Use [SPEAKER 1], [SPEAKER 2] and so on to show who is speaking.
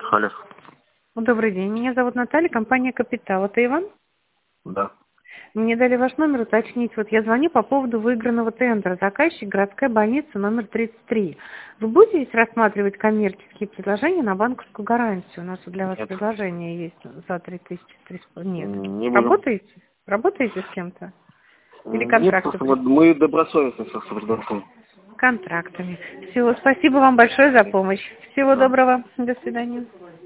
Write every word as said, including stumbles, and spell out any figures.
[SPEAKER 1] Алло.
[SPEAKER 2] Добрый день, меня зовут Наталья, компания «Капитал». Это Иван?
[SPEAKER 1] Да.
[SPEAKER 2] Мне дали ваш номер уточнить. Вот я звоню по поводу выигранного тендера. Заказчик — городская больница номер тридцать три. Вы будете рассматривать коммерческие предложения на банковскую гарантию? У нас вот для вас
[SPEAKER 1] Нет.
[SPEAKER 2] предложение есть за три тысячи. три с половиной. Нет.
[SPEAKER 1] Не буду.
[SPEAKER 2] Работаете? Работаете с кем-то? Или
[SPEAKER 1] Нет,
[SPEAKER 2] контракты?
[SPEAKER 1] просто вот мы добросовестно все соблюдаем.
[SPEAKER 2] Контрактами. Всего спасибо вам большое за помощь. Всего
[SPEAKER 1] Да.
[SPEAKER 2] доброго. До свидания.